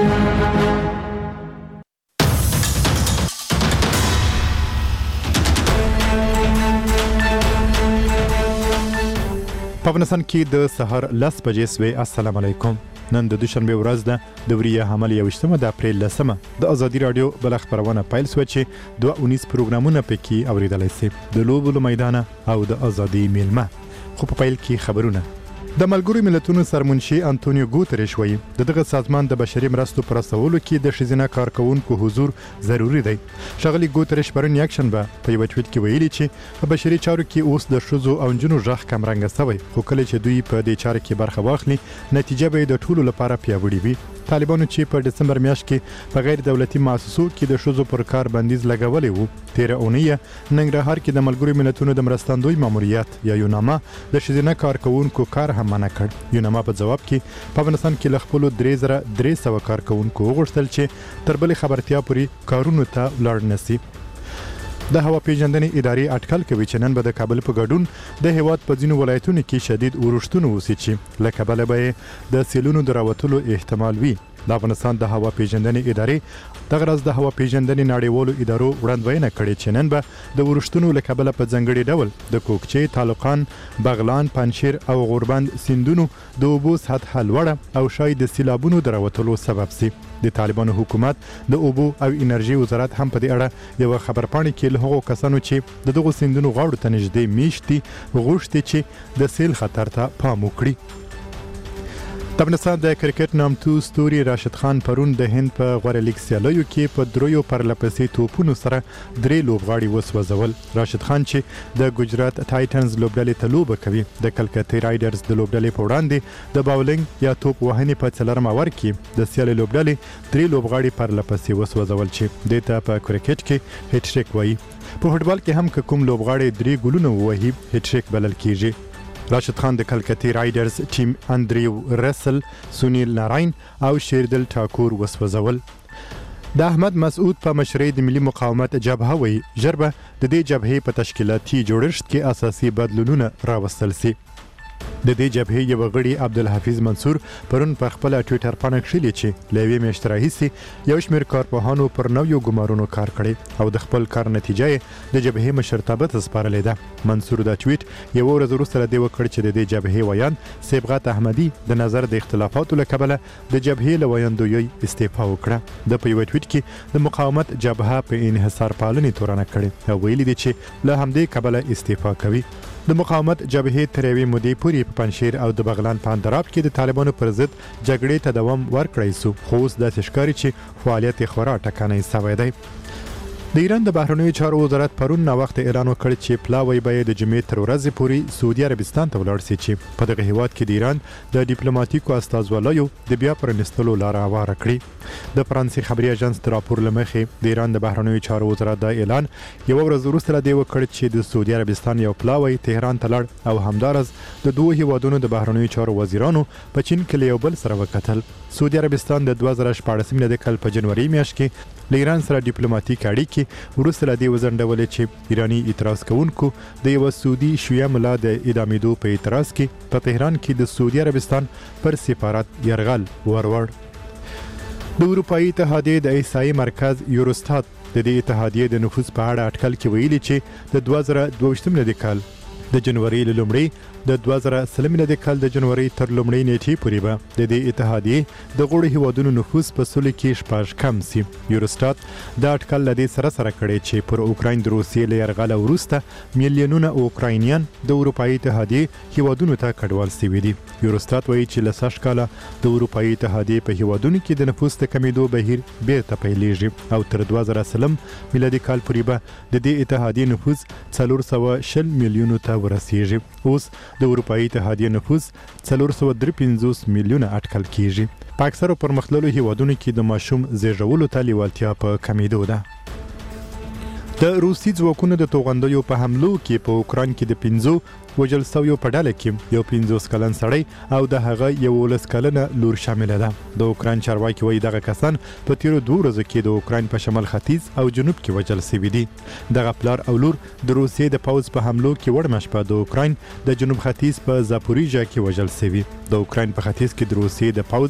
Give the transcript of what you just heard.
په افغانستان کې د سهار 10 بجې سوې. السلام علیکم. نن د دوشنبه ورځ ده، د وریه حمل 21 د اپریل 10 د ازادي رادیو بل خبرونه پیل شو چې 219 پروګرامونه پکې اوریدلای شي، د لوبو میدان او د ازادي میلمه. خو په پیل کې خبرونه. د ملګرو ملتونو سرمنشي انټونیو ګوتریش وایي دغه سازمان د بشري مرستو پر رسولو کې د ښځینه کارکونکو حضور ضروری دی. ښاغلي ګوتریش پرون یکشنبه په یو ټویټ کې ویلي چې په بشري چارو کې اوس د ښځو او نجونو ژغ کمرنګه شوی، خو کله چې دوی په دې چارو کې برخه واخلي نتیجه به د ټولو لپاره پیاوړې وي. طالبانو چې په دسمبر میاشت کې په غیر دولتي مؤسسو کې د ښځو پر کار بندیز لګولې وو، تیر اونۍ ننګرهار کې د ملګرو ملتونو د مرستندوی ماموریت یا یوناما د ښځینه کارکونکو کار هم منع کړ. یوناما په جواب کې په افغانستان کې ل خپل 3300 کارکونکو وغوښتل چې تر بل خبرتیا پورې کارونو ته ولاړ نشي. د هوا پیژندنې ادارې اټکل کوي چې نن به د کابل په ګډون د هیواد په ځینو ولایتونو کې شدید اورښتونه وشي چې له کبله به د سیلونو د راوتلو احتمال وي. د افغانستان د هوا پیژندنې ادارې دغه ورځ د هوا پیژندنې نړیوالو ادارو وړاندوینه کړې چې نن به د اورښتونو له کبله په ځانګړي ډول د کوکچې، تالقان، بغلان، پنجشیر او غوربند سیندونو د اوبو سطحه لوړه او شاید د سیلابونو د راوتلو سبب شي. د طالبانو حکومت د اوبو او انرژي وزارت هم په دې اړه یو خبرپاڼه کې له هغو کسانو چې دغه سیندونو غاړو ته نږدې میشتي غوښتي چې د سیل خطر ته پام وکړي. د افغانستان د کرکټ نامتو ستوري راشد خان پرون د هند په غوړه لیګ سیالیو کې په دریو پرلپسې توپونو سره 3 لوبغاړي وسوځول. راشد خان چې د ګجرات ټایټنز لوبډلې ته لوبه کوي، د کلکتې رایډرز د لوبډلې په وړاندې د باولینګ یا توپ وهنې په څلورم اور کې د سیالي لوبډلې 3 لوبغاړي پرلپسې وسوځول چې دته په کرکټ کې هټ ټریک وایي. په فوټبال کې هم کوم لوبغاړي 3 ګولونه ووهي هټ ټریک بلل کیږي. راشد خان د کلکتې رایډرز ټیم اندریو رسل، سونیل ناراین او شیردل ټاکور وسوځول. د احمد مسعود په مشرۍ د ملي مقاومت جبهه وایي ژر به د دې جبهې په تشکیلاتي جوړښت کې اساسي بدلونونه راوستل شي. د دې جبهې یو غړي عبدالحفیظ منصور پرون په خپل ټویټر باندې کړی چې لوي میاشت راهیسې یو شمېر کارپوهانو پر نویو ګمارونو کار کړی او د خپل کار نتیجه د جبهې مشرتابه ته سپارلې ده. منصور دا ټویټ یو ورځ وروسته دی وکړ چې د دې جبهې ویان صبغت احمدي د نظر د اختلافاتو له کبله د جبهې له ویاندوی استعفا وکړه. د په یو ټویټ کې د مقاومت جبهه په انحصار پالنې تورنه کړې او ویلي دي چې له همدې کبله استعفا کوي. د مقاومت جبهې تر یوې مودې پورې په پنجشیر او د بغلان په اندراب کې د طالبانو پر ضد جګړې ته دوام ورکړی سو، خو اوس داسې ښکاري چې فعالیت یې خورا ټکنی سوی دی. د ایران د بهرنیو چارو وزارت پرون وخت اعلان وکړ چې پلاوی به د جمعې تر ورځې پورې سعودي عربستان ته ولاړ شي چې په دغه هیواد کې د ایران د ډیپلوماټیکو استازوالیو د بیا پرانیستلو لار هواره کړي. د فرانسې خبري اژانس د راپور له مخې د ایران د بهرنیو چارو وزارت دا اعلان یو ورځ وروسته دی وکړ چې د سعودي عربستان یو پلاوی تهران ته لړ او همدارس د دوه هیوادونو د بهرنیو چارو وزیرانو په چین کې یو بل سره وکتل. سعودي عربستان د 2014 کال په جنوري میاشت کې له ایران سره ډیپلوماټیک اړیکې وروسته له دې وځنډولې چې ایرانی اعتراض کوونکو د یو سعودي شیعه ملا د اعدامېدو په اعتراض کې په تهران کې د سعودي عربستان پر سفارت یرغل ورور. د اروپایي اتحادیې د احصایې مرکز یوروستات د دې اتحادیې د نفوس په اړه اټکل کې ویلي چې د 2022 کال د جنوري له لومړۍ د 2023 کال د جنوري تر لومړۍ نیټې پورې به د دې اتحادیې د غړو هیوادونو نفوس په سلو کې شپږ کم شي. یوروستات دا اټکل له دې سره کړی چې پر اوکراین د روسیې له یرغله وروسته میلیونونه اوکراینیان د اروپایي اتحادیې هیوادونو ته کډوال شوي دي. یوروستات وایي چې له سږ کاله د اروپایي اتحادیې په هیوادونو کې د نفوس د کمیدو بهیر بیرته پیلېږي او تر 2030 میلادي کال پورې به د دې اتحادیې نفوس 460 میلیونو ته ورسیږي. اوس د اروپایي اتحادیې نفوس 453 میلیونه اټکل کیږي. په اکثرو پرمختللو هیوادونو کې د ماشوم زیږولو ته لیوالتیا په کمیدو ده. د روسي ځواکونو د توغندیو په حملو کې په اوکراین کې د 15 وجل سویو په ډله کې یو 50 کلن سړی او د هغه 11 کلنه لور شامل ده. د اوکراین چارواکي وایي دغه کسان په تیرو 2 ورځو کې د اوکراین په شمال ختیځ او جنوب کې وجل شوي دي. دغه پلار او لور د روسیې د پوځ په حملو کې وړمه شپه د اوکراین د جنوب ختیځ په زاپوریژیا کې وجل شوي. د اوکراین په ختیځ کې د روسیې د پوځ